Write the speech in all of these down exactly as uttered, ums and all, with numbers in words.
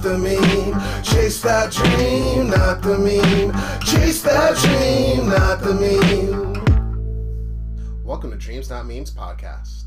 the meme. Chase that dream, not the meme. Chase that dream, not the meme. Welcome to Dreams Not Memes podcast.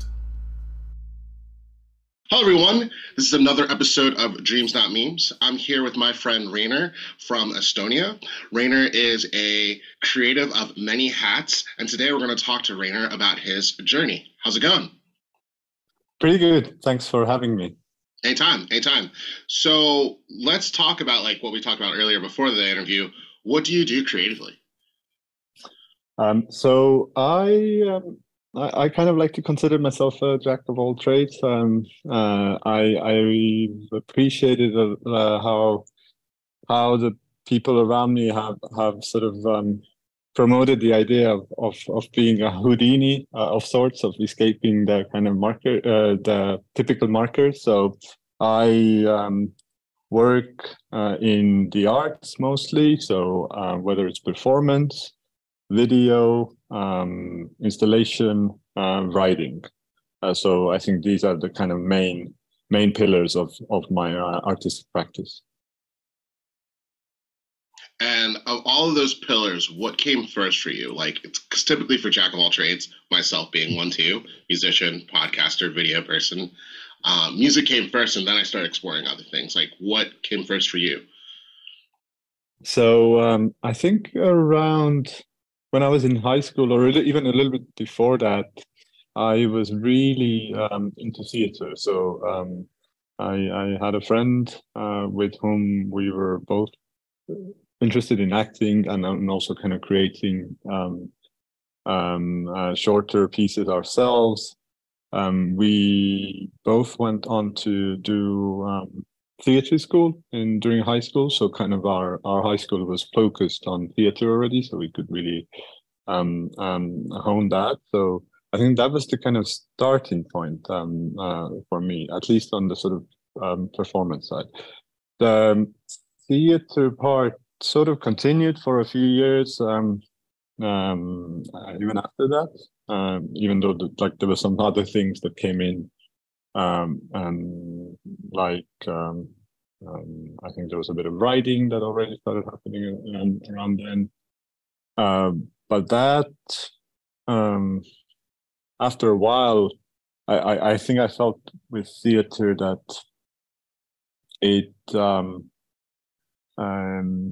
Hello everyone, this is another episode of Dreams Not Memes. I'm here with my friend Rainer from Estonia. Rainer is a creative of many hats, and today we're going to talk to Rainer about his journey. How's it going? Pretty good. Thanks for having me. Anytime, anytime. So let's talk about like what we talked about earlier before the interview. What do you do creatively? Um, so I, um, I I kind of like to consider myself a jack of all trades. Um, uh, I I appreciated uh, how how the people around me have have sort of um, promoted the idea of of, of being a Houdini uh, of sorts, of escaping the kind of marker, uh, the typical markers. So I um, work uh, in the arts mostly. So uh, whether it's performance, video, um, installation, uh, writing. Uh, so I think these are the kind of main main pillars of of my uh, artistic practice. And of all of those pillars, what came first for you? Like, it's 'cause typically for jack of all trades, myself being one too, musician, podcaster, video person, um, music came first, and then I started exploring other things. Like, what came first for you? So um, I think around when I was in high school, or even a little bit before that, I was really um, into theater. So um, I, I had a friend uh, with whom we were both interested in acting and, and also kind of creating um, um, uh, shorter pieces ourselves. Um, we both went on to do um, theater school in during high school. So kind of our, our high school was focused on theater already, so we could really um, um, hone that. So I think that was the kind of starting point um, uh, for me, at least on the sort of um, performance side. The theater part sort of continued for a few years, um, um, uh, even after that, um, even though the, like there were some other things that came in, um, and like um, um, I think there was a bit of writing that already started happening around, around then. Um, but that um, after a while, I, I, I think I felt with theater that it um, um,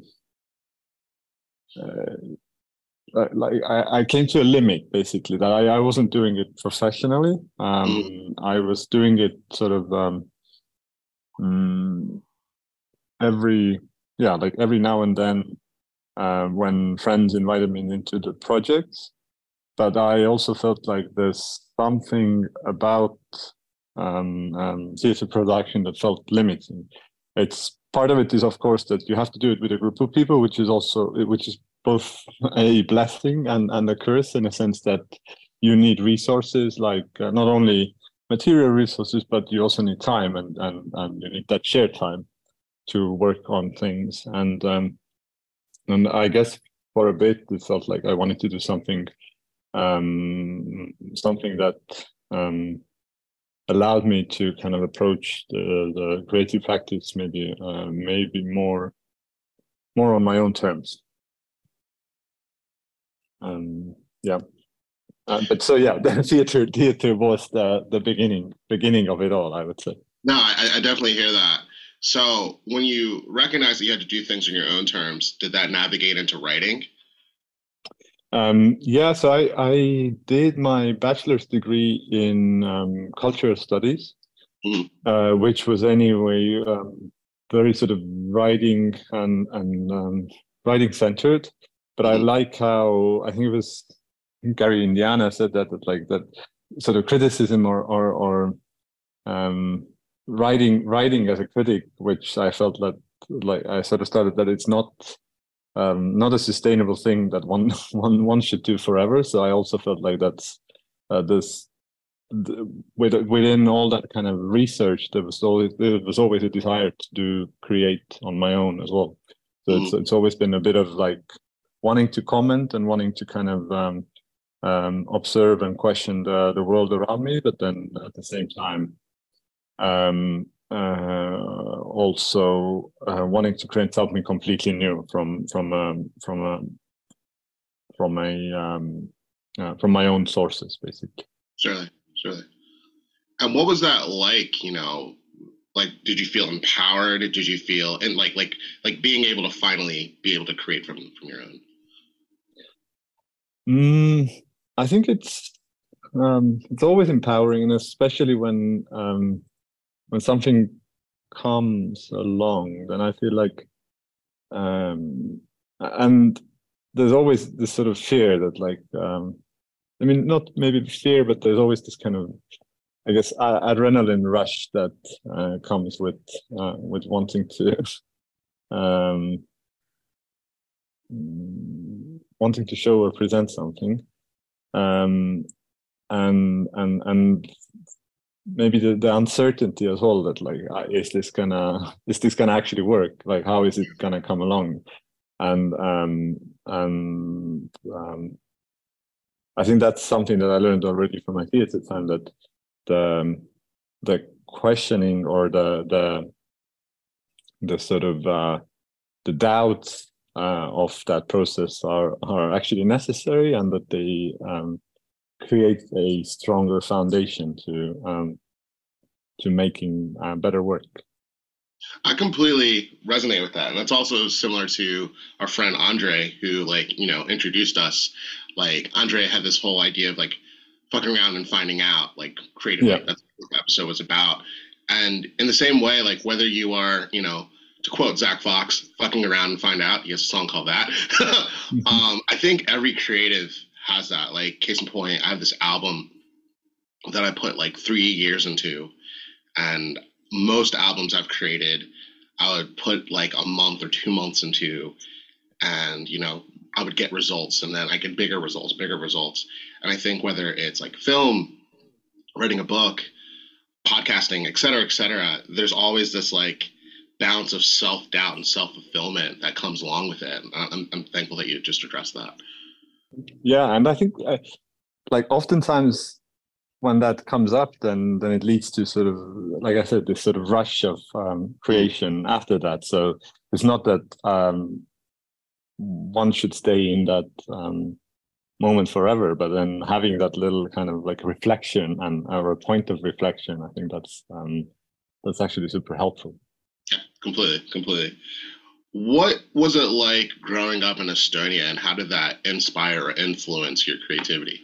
uh, like I, I came to a limit basically that I, I wasn't doing it professionally. Um, Mm. I was doing it sort of um, mm, every yeah like every now and then uh, when friends invited me into the projects. But I also felt like there's something about um, um, theater production that felt limiting. It's part of it is, of course, that you have to do it with a group of people, which is also which is both a blessing and, and a curse in a sense that you need resources, like uh, not only material resources, but you also need time and, and, and you need that shared time to work on things. And um, and I guess for a bit, it felt like I wanted to do something um, something that um, allowed me to kind of approach the, the creative practice maybe uh, maybe more more on my own terms. Um, yeah, uh, but so yeah, the theater theater was the the beginning beginning of it all, I would say. No, I, I definitely hear that. So when you recognize that you had to do things on your own terms, did that navigate into writing? Um, yeah, so I, I did my bachelor's degree in um, cultural studies, Mhm. uh, which was anyway um, very sort of writing and, and um, writing centered. But I Mhm. like how I think it was Gary Indiana said that, that like that sort of criticism or or, or um, writing writing as a critic, which I felt that like I sort of started that it's not um, not a sustainable thing that one one one should do forever. So I also felt like that's uh, this the, with, within all that kind of research, there was always there was always a desire to do create on my own as well. So Mhm. it's it's always been a bit of like wanting to comment and wanting to kind of um, um, observe and question the the world around me, but then at the same time um, uh, also uh, wanting to create something completely new from from um, from a from a um, uh, from my own sources, basically. Surely, surely. And what was that like? You know, like, did you feel empowered? Did you feel and like like like being able to finally be able to create from from your own? Mm, I think it's um, it's always empowering, and especially when um, when something comes along, then I feel like um, and there's always this sort of fear that like um, I mean, not maybe fear, but there's always this kind of, I guess, uh, adrenaline rush that uh, comes with uh, with wanting to um, wanting to show or present something, um, and and and maybe the, the uncertainty as well that like uh, is this gonna is this gonna actually work? Like how is it gonna come along? And um, and um, I think that's something that I learned already from my theater time, that the um, the questioning or the the the sort of uh, the doubts uh, of that process are are actually necessary, and that they um, create a stronger foundation to um, to making uh, better work. I completely resonate with that. And that's also similar to our friend Andre, who, like, you know, introduced us. Like, Andre had this whole idea of, like, fucking around and finding out, like, creatively. Yeah. That's what the episode was about. And in the same way, like, whether you are, you know, to quote Zach Fox, fucking around and find out, he has a song called that. mm-hmm. um, I think every creative has that. Like, case in point, I have this album that I put, like, three years into. And most albums I've created, I would put like a month or two months into, and, you know, I would get results, and then I get bigger results, bigger results. And I think whether it's like film, writing a book, podcasting, et cetera, et cetera, there's always this like balance of self-doubt and self-fulfillment that comes along with it. I'm, I'm thankful that you just addressed that. Yeah, and I think uh, like oftentimes when that comes up, then then it leads to sort of, like I said, this sort of rush of um, creation mm. after that. So it's not that um, one should stay in that um, moment forever, but then having that little kind of like reflection and or a point of reflection, I think that's um, that's actually super helpful. Yeah, completely, completely. What was it like growing up in Estonia, and how did that inspire or influence your creativity?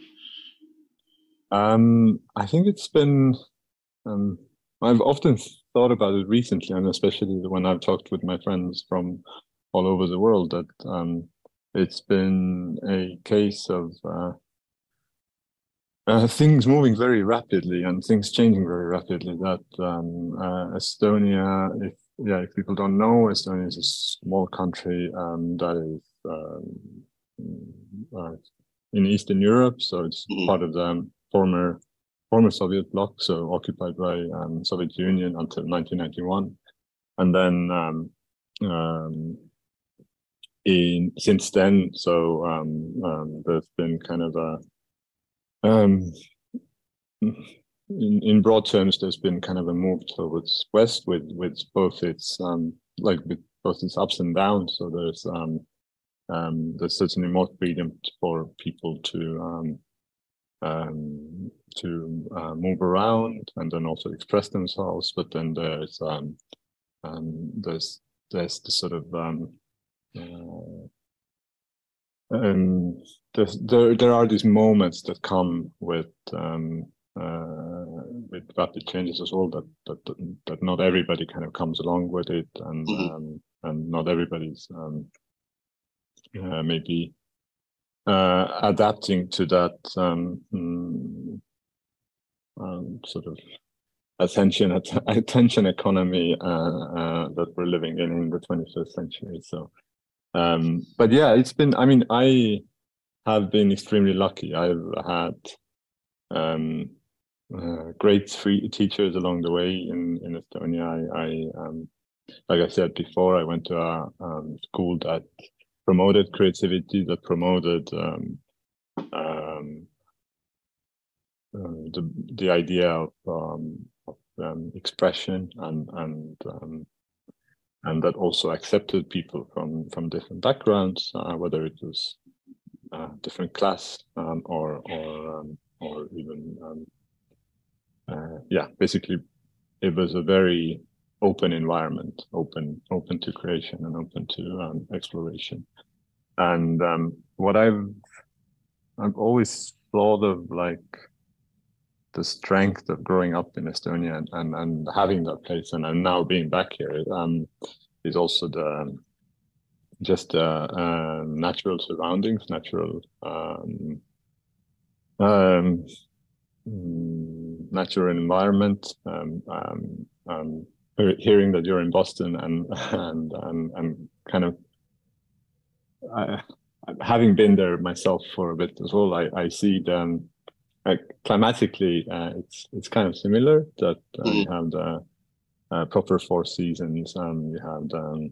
Um, I think it's been, um, I've often thought about it recently, and especially when I've talked with my friends from all over the world, that um, it's been a case of uh, uh, things moving very rapidly and things changing very rapidly. That um, uh, Estonia, if yeah, if people don't know, Estonia is a small country um, that is um, uh, in Eastern Europe, so it's mm-hmm. part of the former former Soviet bloc, so occupied by um, Soviet Union until nineteen ninety-one, and then um, um, in since then, so um, um, there's been kind of a um, in in broad terms, there's been kind of a move towards west with with both its um, like with both its ups and downs. So there's um, um, there's certainly more freedom for people to um, um, to uh, move around and then also express themselves. But then there's um, um, there's there's the sort of um, uh, um, there's, there there are these moments that come with um, uh, with rapid changes as well. That that that not everybody kind of comes along with it, and mm-hmm. um, and not everybody's um, uh, maybe. Uh, adapting to that um, mm, um, sort of attention att- attention economy uh, uh, that we're living in in the twenty-first century. So, um, but yeah, it's been. I mean, I have been extremely lucky. I've had um, uh, great free teachers along the way in in Estonia. I, I um, like I said before, I went to a um, school that promoted creativity, that promoted um, um, uh, the the idea of, um, of um, expression and and um, and that also accepted people from from different backgrounds, uh, whether it was uh, different class um, or or um, or even um, uh, yeah, basically it was a very open environment, open open to creation and open to um, exploration. And um, what I've I've always thought of like the strength of growing up in Estonia and, and, and having that place, and, and now being back here, um, is also the just uh, uh, natural surroundings, natural um, um, natural environment. Um, um, um, hearing that you're in Boston and and and, and kind of uh, having been there myself for a bit as well, I, I see the uh, climatically uh, it's it's kind of similar. That uh, mm. you have the uh, proper four seasons, and you have the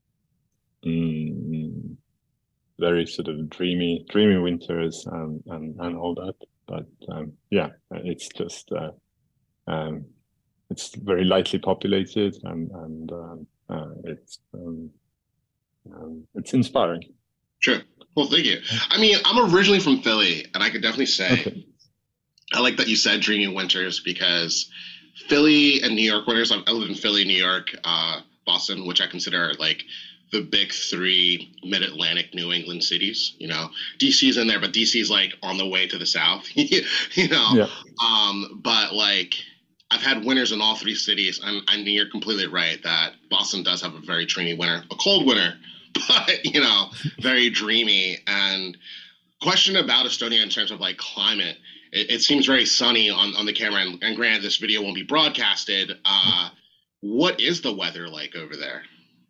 um, very sort of dreamy dreamy winters and and, and all that. But um, yeah, it's just uh, um, it's very lightly populated, and and um, uh, it's um, um, it's inspiring. Sure. Well, thank you. I mean, I'm originally from Philly, and I could definitely say okay. I like that you said dreamy winters, because Philly and New York winters. I live in Philly, New York, uh, Boston, which I consider like the big three mid-Atlantic New England cities. You know, D C's in there, but D C's like on the way to the south. you know, yeah. um, but like I've had winters in all three cities, and, and you're completely right that Boston does have a very dreamy winter, a cold winter, but you know, very dreamy. And question about Estonia in terms of like climate. It, it seems very sunny on, on the camera, and, and granted, this video won't be broadcasted. Uh, what is the weather like over there?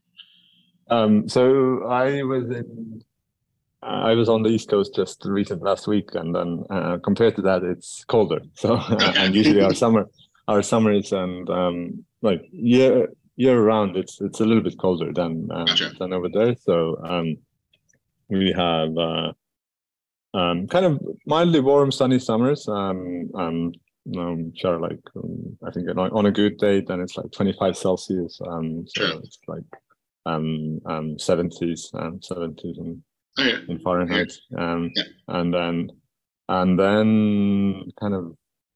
Um, so I was in, I was on the East Coast just recent last week, and then uh, compared to that, it's colder. So okay. And usually our summer, our summers and um, like year year round, it's it's a little bit colder than um, gotcha. than over there. So um, we have uh, um, kind of mildly warm, sunny summers. Um, um, um, which are like um, I think on, on a good day, then it's like twenty-five Celsius. Um, so sure. It's like um um seventies um seventies in, oh, yeah. in Fahrenheit um yeah. and then and then kind of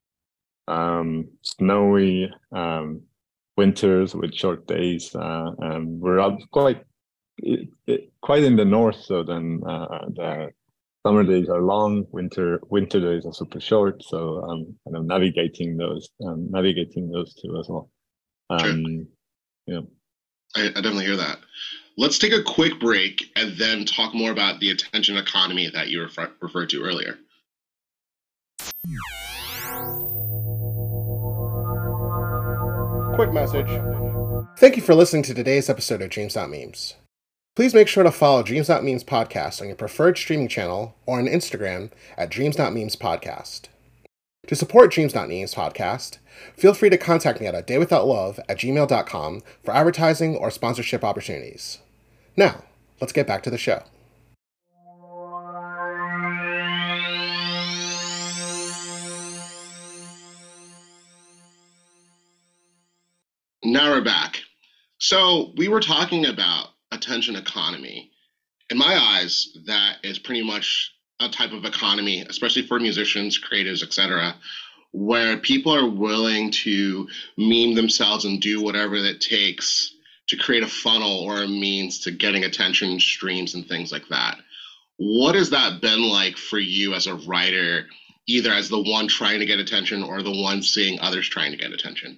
um snowy um winters with short days. Uh and we're up quite it, it, quite in the north, so then uh the summer days are long, winter winter days are super short, so um kind of navigating those um navigating those two as well. um sure. Yeah, I, I definitely hear that. Let's take a quick break and then talk more about the attention economy that you refer, referred to earlier. Quick message. Thank you for listening to today's episode of Dreams Not Memes. Please make sure to follow Dreams Not Memes podcast on your preferred streaming channel or on Instagram at Dreams Not Memes podcast. To support Dreams Not Memes podcast, feel free to contact me at a day without love at gmail dot com for advertising or sponsorship opportunities. Now, let's get back to the show. Now we're back. So we were talking about attention economy. In my eyes, that is pretty much a type of economy, especially for musicians, creatives, et cetera, where people are willing to meme themselves and do whatever it takes to create a funnel or a means to getting attention, streams, and things like that. What has that been like for you as a writer, either as the one trying to get attention or the one seeing others trying to get attention?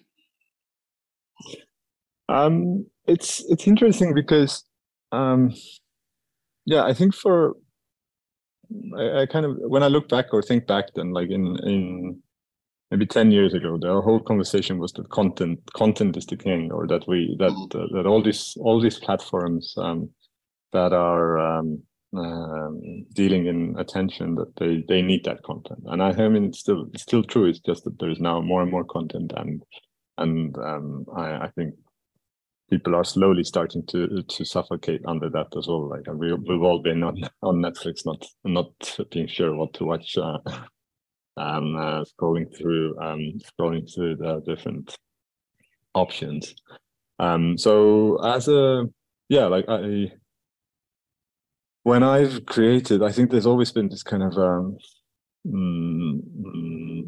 Um, it's it's interesting because, um, yeah, I think for I, I kind of when I look back or think back, then like in in maybe ten years ago, the whole conversation was that content content is the king, or that we that uh, that all these all these platforms um, that are um, um, dealing in attention, that they they need that content. And I, I mean, it's still it's still true. It's just that there's now more and more content, and and um, I, I think people are slowly starting to to suffocate under that as well. Like we, we've all been on on Netflix, not not being sure what to watch, uh, and uh, scrolling through um, scrolling through the different options. Um, so as a yeah, like I when I've created, I think there's always been this kind of um, mm, mm,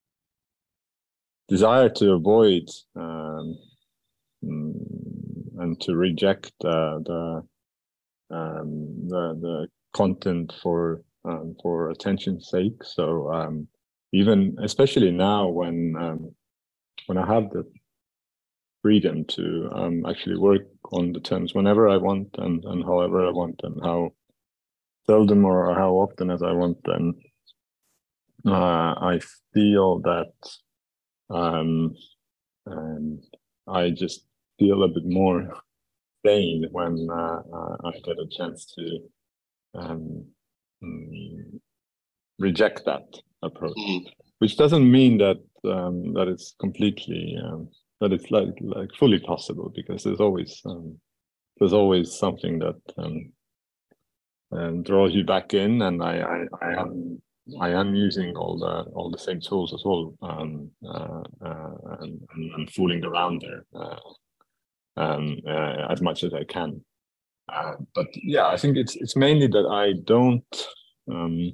desire to avoid um, mm, and to reject uh, the um, the the content for um, for attention's sake. So um, even especially now when um, when I have the freedom to um, actually work on the terms whenever I want and, and however I want and how seldom or how often as I want, then uh, I feel that um, um, I just feel a bit more sane when uh, uh, I get a chance to um, mm, reject that approach, Mm. which doesn't mean that um, that it's completely um, that it's like like fully possible, because there's always um, there's always something that um, um, draws you back in, and I, I I am I am using all the all the same tools as well, um, uh, uh, and, and, and fooling around there uh, um, uh, as much as I can. Uh, but yeah, I think it's it's mainly that I don't. Um,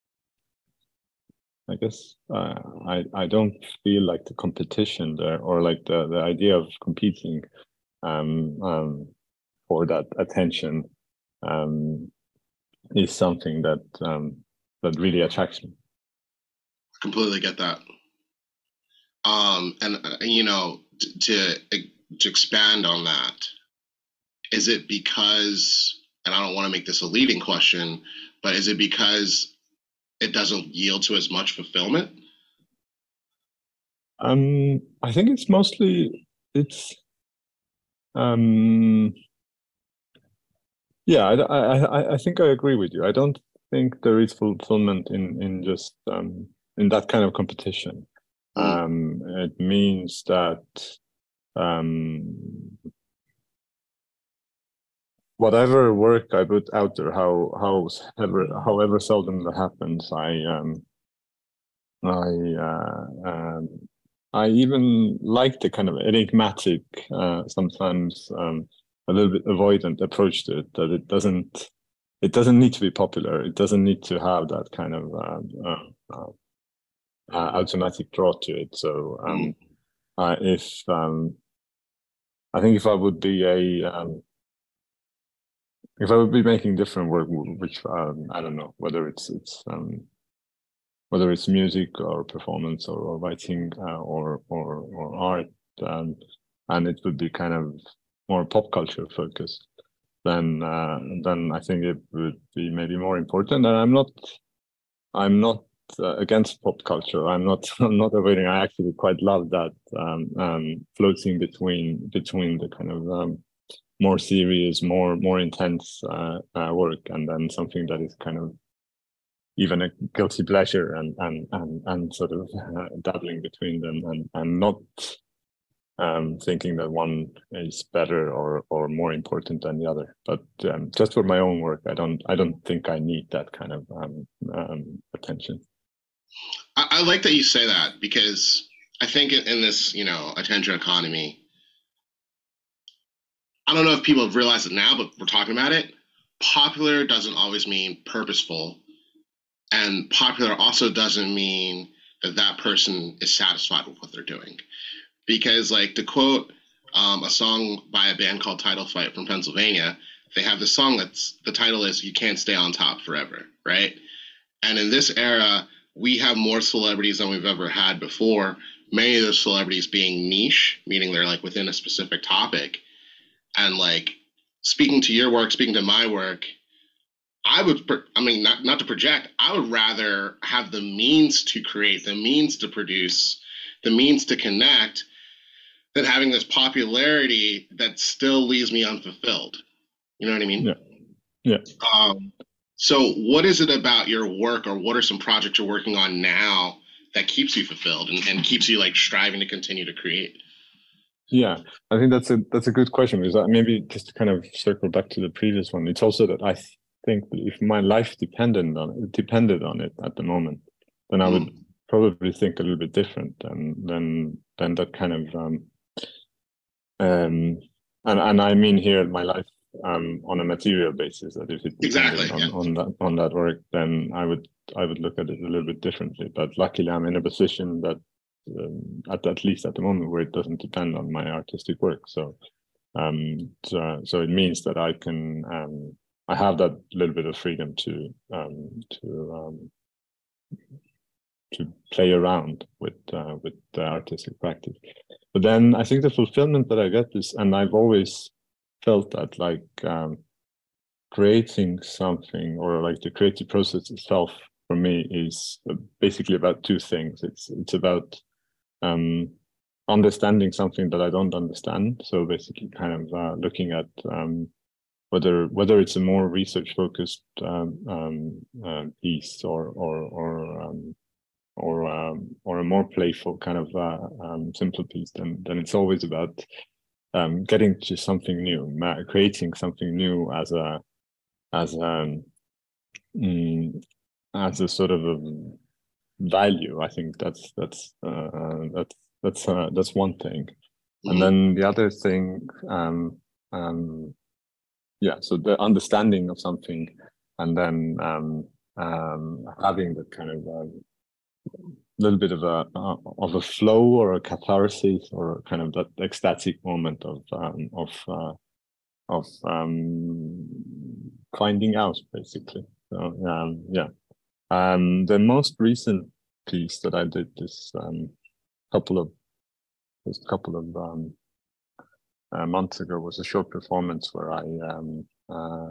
I guess uh, I I don't feel like the competition there, or like the the idea of competing um, um, for that attention um, is something that um, that really attracts me. Completely get that. Um, and uh, you know, t- to to expand on that, is it because, and I don't want to make this a leading question, but is it because it doesn't yield to as much fulfillment? Um, I think it's mostly it's um, yeah. I, I I think I agree with you. I don't think there is fulfillment in in just um, in that kind of competition. Mm. Um, it means that um, whatever work I put out there, how however however seldom that happens, I um, I uh, um, I even like the kind of enigmatic, uh, sometimes um, a little bit avoidant approach to it. That it doesn't it doesn't need to be popular. It doesn't need to have that kind of uh, uh, uh, automatic draw to it. So um, Mm. uh, if um, I think if I would be a um, if I would be making different work, which um, I don't know whether it's it's um, whether it's music or performance or, or writing uh, or or or art, um, and it would be kind of more pop culture focused, then uh, then I think it would be maybe more important. And I'm not I'm not uh, against pop culture. I'm not I'm not avoiding. I actually quite love that um, um, floating between between the kind of um, more serious, more more intense uh, uh, work, and then something that is kind of even a guilty pleasure, and and and and sort of uh, dabbling between them, and and not um, thinking that one is better or or more important than the other. But um, just for my own work, I don't I don't think I need that kind of um, um, attention. I, I like that you say that, because I think in, in this, you know, attention economy, I don't know if people have realized it now, but we're talking about it. Popular doesn't always mean purposeful, and popular also doesn't mean that that person is satisfied with what they're doing. Because, like, to quote um, a song by a band called Title Fight from Pennsylvania, they have this song that's the title is "You Can't Stay on Top Forever," right? And in this era, we have more celebrities than we've ever had before. Many of those celebrities being niche, meaning they're like within a specific topic. And like, speaking to your work, speaking to my work, I would, I mean, not, not to project, I would rather have the means to create, the means to produce, the means to connect, than having this popularity that still leaves me unfulfilled. You know what I mean? Yeah. Yeah. Um, so what is it about your work, or what are some projects you're working on now that keeps you fulfilled and, and keeps you like striving to continue to create? Yeah, I think that's a that's a good question, because I, maybe just to kind of circle back to the previous one, it's also that I th- think that if my life depended on it, depended on it at the moment, then I would Mm. probably think a little bit different, and then then that kind of um, um, and and I mean here my life um, on a material basis. That if it Exactly. depended on, Yeah. on that on that work, then I would I would look at it a little bit differently. But luckily, I'm in a position that um, at at least at the moment where it doesn't depend on my artistic work. So um, so, so it means that I can um, I have that little bit of freedom to um, to um, to play around with uh, with the artistic practice. But then I think the fulfillment that I get is, and I've always felt that like um, creating something or like the creative process itself for me is basically about two things. It's it's about um, understanding something that I don't understand. So basically, kind of uh, looking at um, whether whether it's a more research focused um, um, uh, piece or or or um, or um, or a more playful kind of uh, um, simple piece, then then it's always about um, getting to something new, creating something new as a as a mm, as a sort of a value. I think that's that's uh, that's that's uh, that's one thing, mm-hmm. And then the other thing, um, um, yeah. So the understanding of something, and then um, um, having that kind of um, little bit of a uh, of a flow or a catharsis or kind of that ecstatic moment of um, of uh, of um, finding out, basically. So um, yeah, um, the most recent piece that I did this um, couple of this couple of um, uh, months ago was a short performance where I um, uh,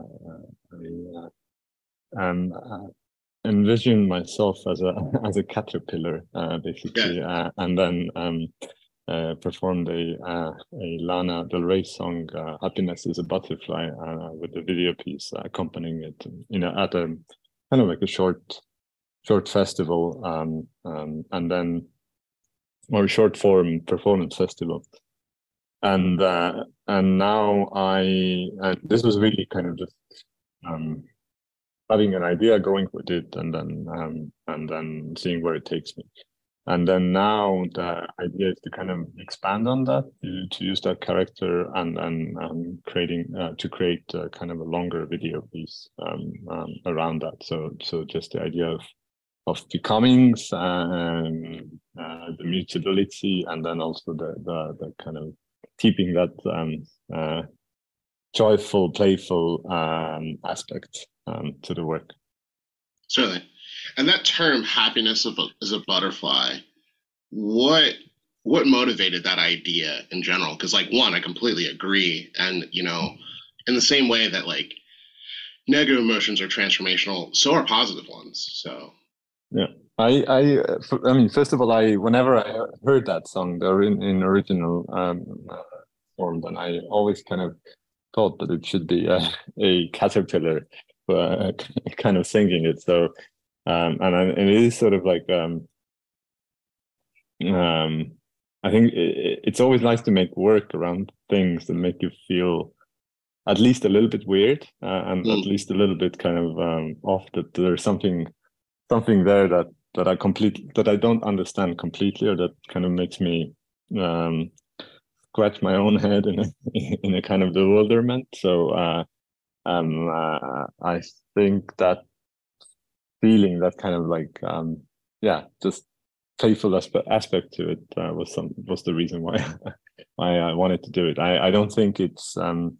I, uh, um, uh, envision myself as a as a caterpillar, uh, basically, yeah. uh, and then um, uh, performed a uh, a Lana Del Rey song, uh, "Happiness Is a Butterfly," uh, with the video piece accompanying it, you know, at a kind of like a short short festival, um, um, and then or short form performance festival, and uh, and now I and this was really kind of just. Um, having an idea, going with it, and then um, and then seeing where it takes me. And then now the idea is to kind of expand on that, to, to use that character, and then um, creating uh, to create a kind of a longer video piece um, um, around that. So so just the idea of of becomings, um, uh, the mutability, and then also the the, the kind of keeping that um, uh, joyful, playful um, aspect um, to the work. Certainly. And that term, happiness is a butterfly, what what motivated that idea in general? Because, like, one, I completely agree. And, you know, in the same way that, like, negative emotions are transformational, so are positive ones. So, yeah. I, I, I mean, first of all, I, whenever I heard that song, they're in, in original um, form, then I always kind of thought that it should be a, a caterpillar uh, kind of singing it. So, um, and, and it is sort of like, um, um, I think it, it's always nice to make work around things that make you feel at least a little bit weird uh, and mm. at least a little bit kind of um, off, that there's something, something there that, that I completely, that I don't understand completely, or that kind of makes me, um, scratch my own head in a in a kind of bewilderment. So uh, um, uh, I think that feeling, that kind of like um, yeah, just playful aspect aspect to it uh, was some was the reason why why I wanted to do it. I I don't think it's um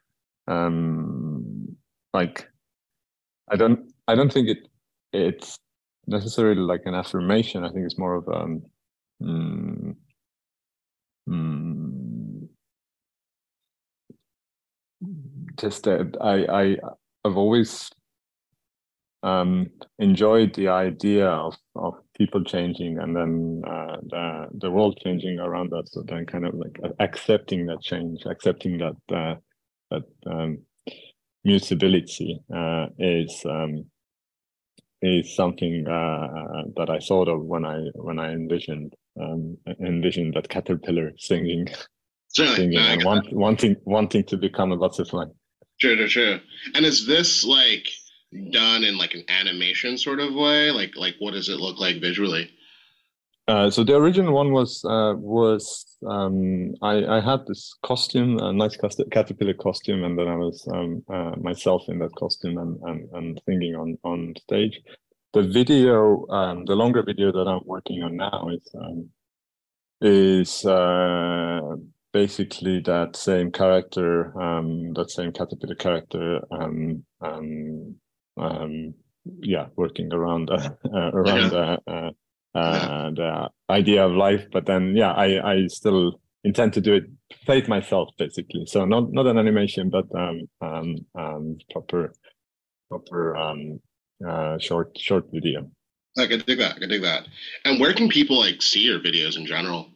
um like I don't I don't think it it's necessarily like an affirmation. I think it's more of um. Mm, mm, just that I, I I've always um, enjoyed the idea of, of people changing, and then uh, the the world changing around us. So then, kind of like accepting that change, accepting that uh, that um, mutability uh, is um, is something uh, that I thought of when I when I envisioned um, envisioned that caterpillar singing. Certainly, no, and want, wanting wanting to become a butterfly. Sure, sure, sure. And is this like done in like an animation sort of way? Like, like what does it look like visually? Uh, so the original one was uh, was um, I, I had this costume, a nice caterpillar costume, and then I was um, uh, myself in that costume and, and, and singing on, on stage. The video, um, the longer video that I'm working on now is um, is uh, basically that same character, um, that same caterpillar character, um, um, um, yeah, working around uh, around. Yeah. Uh, uh, uh, the idea of life, but then yeah, I I still intend to do it, play it myself basically. So not not an animation, but um um um proper proper um uh short short video. I can dig that. I can dig that. And where can people like see your videos in general?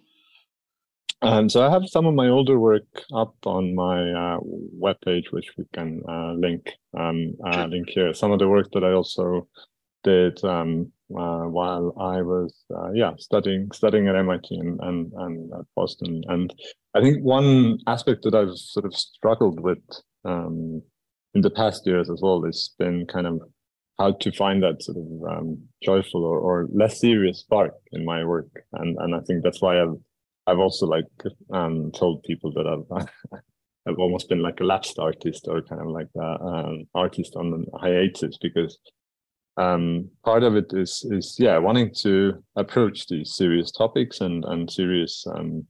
Um, so I have some of my older work up on my uh, webpage, which we can uh, link um uh, Sure. link here. Some of the work that I also did um, uh, while I was uh, yeah studying studying at M I T and and and at Boston. And I think one aspect that I've sort of struggled with um, in the past years as well has been kind of how to find that sort of um, joyful or, or less serious spark in my work. And and I think that's why I've I've also like um, told people that I've I've almost been like a lapsed artist or kind of like an um, artist on hiatus, because um, part of it is is yeah wanting to approach these serious topics and and serious um,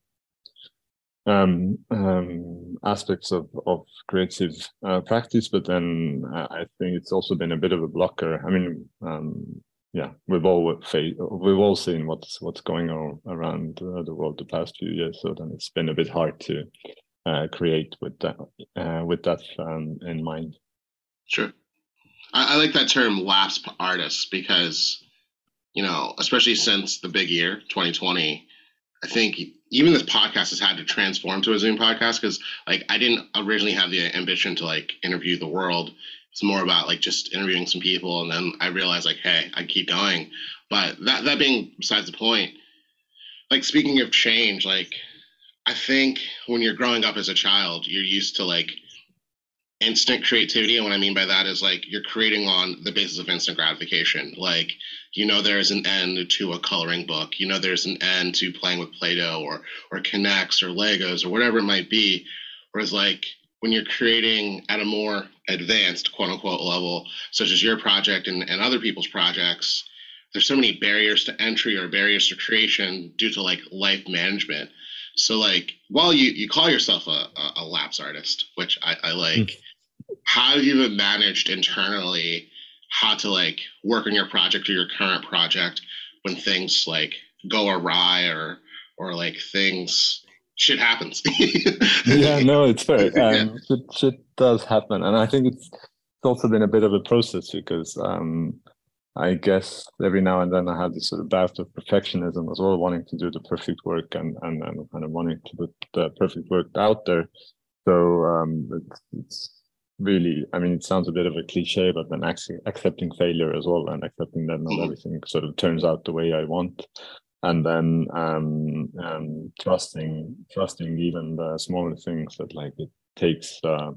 um, um, aspects of of creative uh, practice, but then uh, I think it's also been a bit of a blocker. I mean, um, yeah, we've all fa- we've all seen what's what's going on around uh, the world the past few years, so then it's been a bit hard to uh, create with that uh, with that um, in mind. Sure. I, I like that term lapsed artists because, you know, especially since the big year, twenty twenty, I think even this podcast has had to transform to a Zoom podcast because, like, I didn't originally have the ambition to, like, interview the world. It's more about, like, just interviewing some people. And then I realized, like, hey, I keep going. But that, that being besides the point, like, speaking of change, like, I think when you're growing up as a child, you're used to, like, instant creativity. And what I mean by that is like you're creating on the basis of instant gratification. Like, you know, there's an end to a coloring book, you know, there's an end to playing with Play-Doh or or Connects or Legos or whatever it might be. Whereas like when you're creating at a more advanced quote unquote level, such as your project and, and other people's projects, there's so many barriers to entry or barriers to creation due to like life management. So like while you, you call yourself a, a, a lapse artist, which I, I like, mm. how have you managed internally how to like work on your project or your current project when things like go awry or or like things shit happens? Yeah, no, it's fair. Um, yeah. shit, shit does happen, and I think it's it's also been a bit of a process because um, I guess every now and then I have this sort of bout of perfectionism as well, wanting to do the perfect work and and, and kind of wanting to put the perfect work out there. So um, it's, it's really, I mean, it sounds a bit of a cliche, but then actually accepting failure as well and accepting that not everything sort of turns out the way I want. And then um, um, trusting, trusting even the smaller things that like it takes, uh,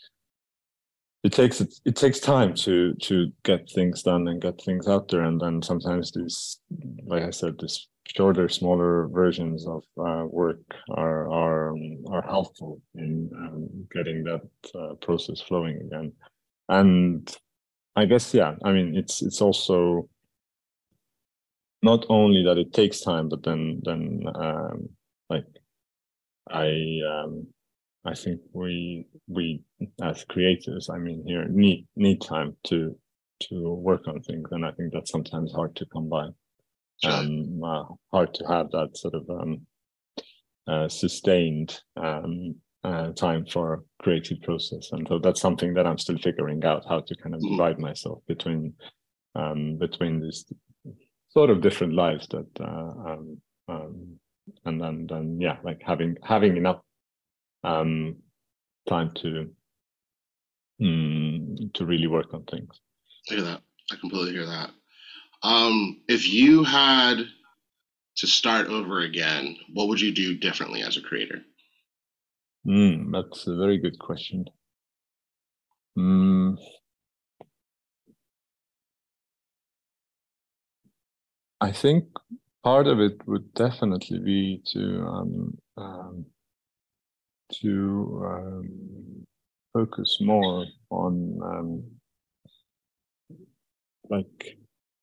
it takes it, it takes time to to get things done and get things out there. And then sometimes these, like I said, this shorter, smaller versions of uh, work are are are helpful in um, getting that uh, process flowing again. And I guess yeah, I mean it's it's also not only that it takes time, but then then um, like I um, I think we we as creators, I mean here need need time to to work on things, and I think that's sometimes hard to come by. Sure. Um, uh, hard to have that sort of um, uh, sustained um, uh, time for creative process, and so that's something that I'm still figuring out how to kind of Mm-hmm. divide myself between um, between these sort of different lives that uh, um, um, and then then yeah, like having having enough um, time to mm, to really work on things. I hear that. I completely hear that. Um, if you had to start over again, what would you do differently as a creator? Mm, that's a very good question. Mm, I think part of it would definitely be to um, um, to um, focus more on um, like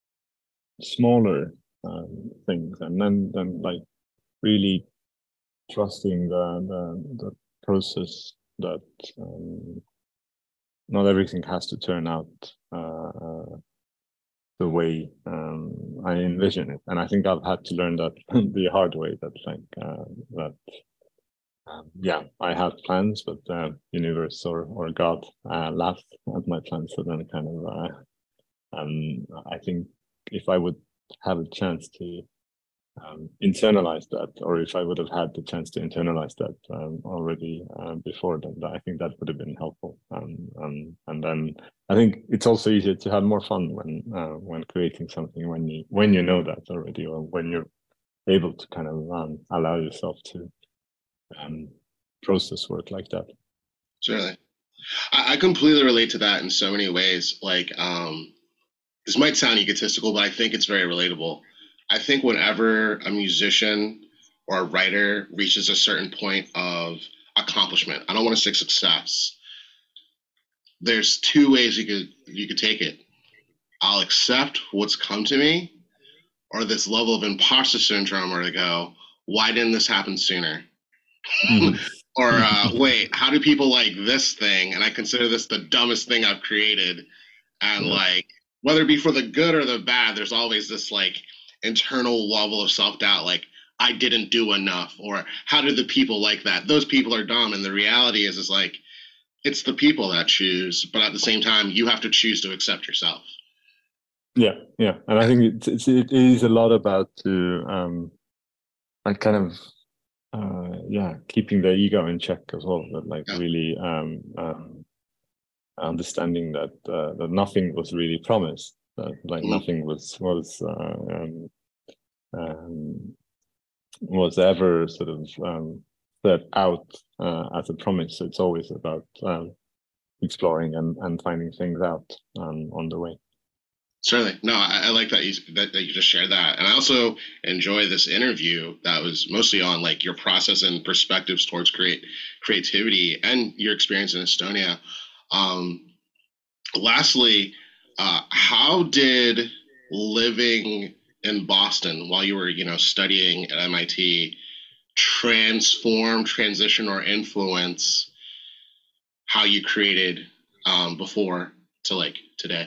smaller um, things, and then then like really trusting the the, the process that um, not everything has to turn out uh, uh, the way um, I envision it, and I think I've had to learn that the hard way. That like uh, that. Um, yeah, I had plans, but the uh, universe or or God uh, laughed at my plans. So then, kind of, uh, um, I think if I would have a chance to um, internalize that, or if I would have had the chance to internalize that um, already uh, before, then I think that would have been helpful. Um, um, and then I think it's also easier to have more fun when uh, when creating something when you when you know that already, or when you're able to kind of um, allow yourself to. Um, process work like that. Certainly. I, I completely relate to that in so many ways. Like, um, this might sound egotistical, but I think it's very relatable. I think whenever a musician or a writer reaches a certain point of accomplishment, I don't want to say success, there's two ways you could you could take it. I'll accept what's come to me, or this level of imposter syndrome where to go, why didn't this happen sooner? Mm-hmm. Or uh, wait, how do people like this thing? And I consider this the dumbest thing I've created. And yeah. like, whether it be for the good or the bad, there's always this like internal level of self-doubt, like I didn't do enough, or how did the people like that? Those people are dumb. And the reality is, is like, it's the people that choose, but at the same time, you have to choose to accept yourself. Yeah, yeah. And I think it's, it's, it is a lot about to, um, like kind of, Uh, yeah, keeping the ego in check as well. That like yeah. really um, um, understanding that uh, that nothing was really promised. That like mm. nothing was was uh, um, um, was ever sort of um, set out uh, as a promise. It's always about um, exploring and, and finding things out um, on the way. Certainly. No, I, I like that you that, that you just shared that. And I also enjoy this interview that was mostly on like your process and perspectives towards create creativity and your experience in Estonia. Um, lastly, uh, how did living in Boston while you were, you know, studying at M I T transform, transition, or influence how you created um, before to like today?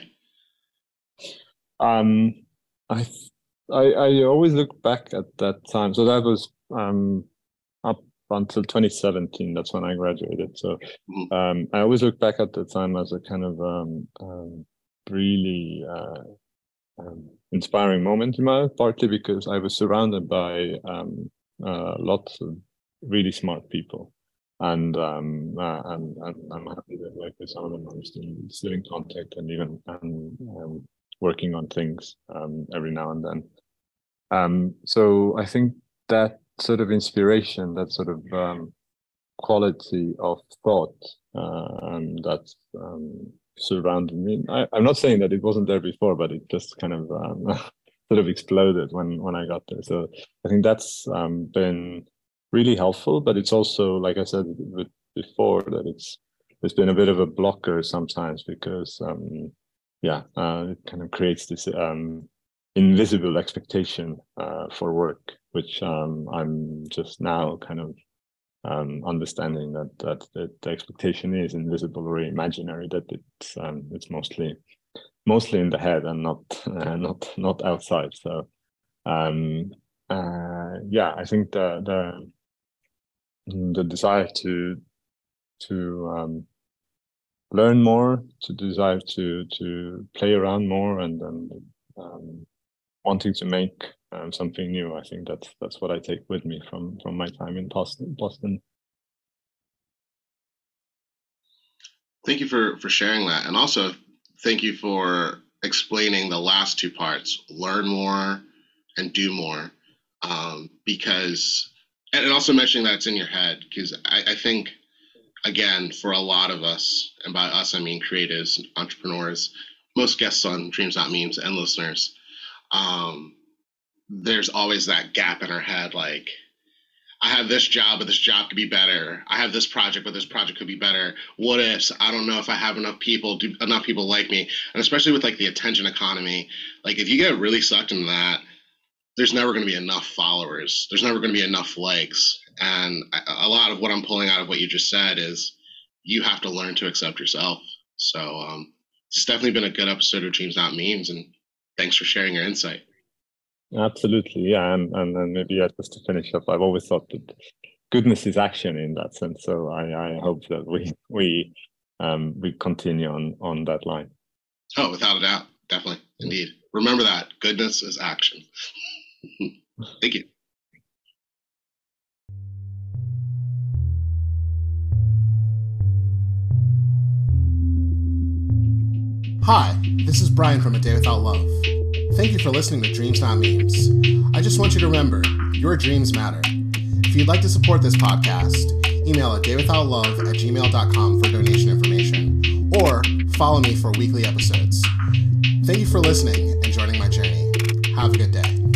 Um, I, I, I always look back at that time. So that was um, up until twenty seventeen. That's when I graduated. So um, I always look back at the time as a kind of um, um, really uh, um, inspiring moment in my life, partly because I was surrounded by um, uh, lots of really smart people. And um uh, and, and I'm happy that like with some of them I'm still, still in contact and even um, um, working on things um, every now and then. Um, so I think that sort of inspiration, that sort of um, quality of thought uh, um, that um, surrounded me. I, I'm not saying that it wasn't there before, but it just kind of um, sort of exploded when when I got there. So I think that's um, been really helpful. But it's also, like I said before, that it's it's been a bit of a blocker sometimes because. Um, Yeah, uh, it kind of creates this um, invisible expectation uh, for work, which um, I'm just now kind of um, understanding that that, that the expectation is invisible or imaginary. That it's um, it's mostly mostly in the head and not uh, not not outside. So um, uh, yeah, I think the the the desire to to um, learn more, to desire to to play around more, and then um, wanting to make um, something new. I think that's that's what I take with me from from my time in Boston. Boston. Thank you for for sharing that, and also thank you for explaining the last two parts: learn more and do more. Um, because, and also mentioning that it's in your head, because I, I think. Again, for a lot of us, and by us I mean creatives, entrepreneurs, most guests on Dreams Not Memes, and listeners, um, there's always that gap in our head. Like, I have this job, but this job could be better. I have this project, but this project could be better. What ifs? I don't know if I have enough people, do enough people like me. And especially with like the attention economy, like if you get really sucked into that, there's never going to be enough followers. There's never going to be enough likes. And a lot of what I'm pulling out of what you just said is you have to learn to accept yourself. So um, it's definitely been a good episode of Dreams Not Memes, and thanks for sharing your insight. Absolutely, yeah, and and then maybe yeah, just to finish up, I've always thought that goodness is action in that sense. So I, I hope that we we um, we continue on on that line. Oh, without a doubt, definitely, indeed. Remember that goodness is action. Thank you. Hi, this is Brian from A Day Without Love. Thank you for listening to Dreams Not Memes. I just want you to remember, your dreams matter. If you'd like to support this podcast, email a day without love at gmail dot com for donation information, or follow me for weekly episodes. Thank you for listening and joining my journey. Have a good day.